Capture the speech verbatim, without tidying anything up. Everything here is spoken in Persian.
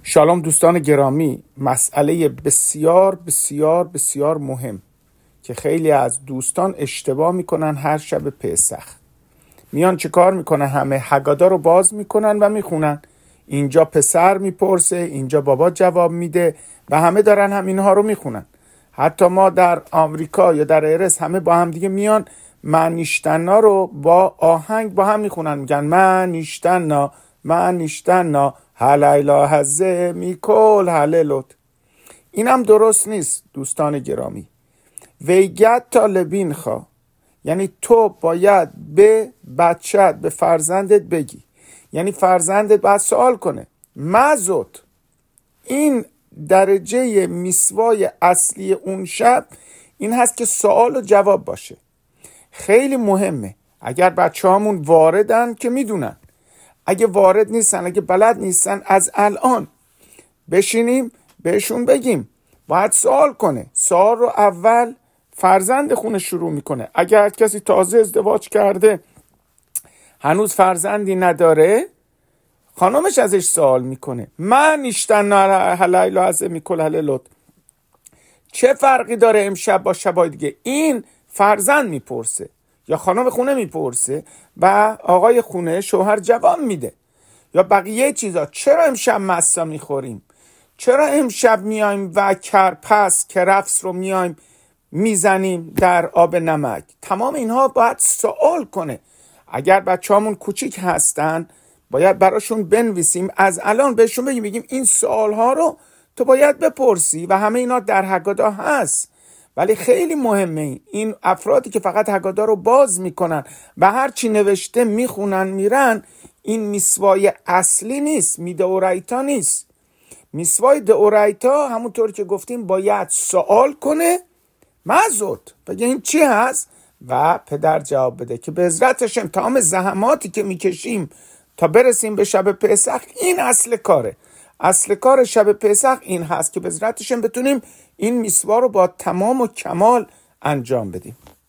شالوم دوستان گرامی، مسئله بسیار بسیار بسیار مهم که خیلی از دوستان اشتباه میکنن. هر شب پسح میان چه کار میکنن؟ همه حگادا رو باز میکنن و میخونن. اینجا پسر میپرسه، اینجا بابا جواب میده و همه دارن همینها رو میخونن. حتی ما در آمریکا یا در ارس همه با هم دیگه میان منیشتنا رو با آهنگ با هم میخونن، میگن منیشتنا منیشتنا هلیلا هزه میکل هللوت. این هم درست نیست دوستان گرامی. ویگت تا لبین خواه، یعنی تو باید به بچت، به فرزندت بگی، یعنی فرزندت باید سوال کنه مزود. این درجه میسوای اصلی اون شب این هست که سوال و جواب باشه. خیلی مهمه. اگر بچه هامون واردن که میدونن، اگه وارد نیستن، اگه بلد نیستن، از الان بشینیم بهشون بگیم باید سوال کنه. سوال رو اول فرزند خونه شروع میکنه. اگر کسی تازه ازدواج کرده هنوز فرزندی نداره، خانمش ازش سوال میکنه من اشتن هلیلا هزه میکل هللوت، چه فرقی داره امشب با شبای دیگه؟ این فرزند میپرسه یا خانم خونه میپرسه و آقای خونه، شوهر، جواب میده. یا بقیه چیزا، چرا امشب مسا میخوریم؟ چرا امشب میایم و کرپس کرفس رو میایم میزنیم در آب نمک؟ تمام اینها باید سوال کنه. اگر بچه‌هامون کوچیک هستن باید براشون بنویسیم، از الان بهشون بگیم بگیم این سوال ها رو تو باید بپرسی و همه اینا در حگادا هست. ولی خیلی مهمه این افرادی که فقط حگادا رو باز میکنن و هر چی نوشته میخونن میرن، این میسوای اصلی نیست، میدئورایتا نیست. میسوای دئورایتا همونطور که گفتیم باید سوال کنه مزود، بگه این چی هست و پدر جواب بده که به عزتشم تمام زحماتی که میکشیم تا برسیم به شب پسح این اصل کاره. اصل کار شب پسح این هست که به عزتشم بتونیم این میسوا رو با تمام و کمال انجام بدیم.